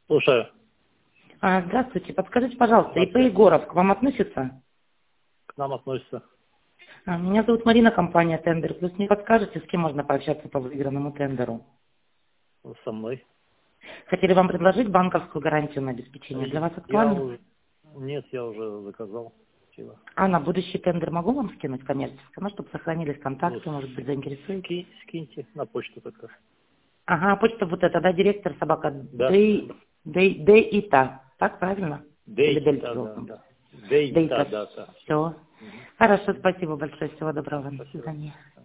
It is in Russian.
Слушаю. Здравствуйте. Подскажите, пожалуйста, ИП Здравствуйте. Егоров к вам относится? К нам относится. Меня зовут Марина, компания «Тендер Плюс». Не подскажете, с кем можно пообщаться по выигранному тендеру? Со мной. Хотели вам предложить банковскую гарантию на обеспечение. Для вас Я актуально? уже... Нет, я уже заказал. Спасибо. А на будущий тендер могу вам скинуть коммерческое? Ну, чтобы сохранились Ну, контакты, может быть, заинтересуетесь? скиньте на почту только. Ага, почта вот эта, да, директор собака Да. Дейта. Так, правильно? Или Дейта, Дельта да, должен быть? да. Дейта, Дейта. да, да. Все. Хорошо, спасибо большое. Всего доброго. До Спасибо. свидания.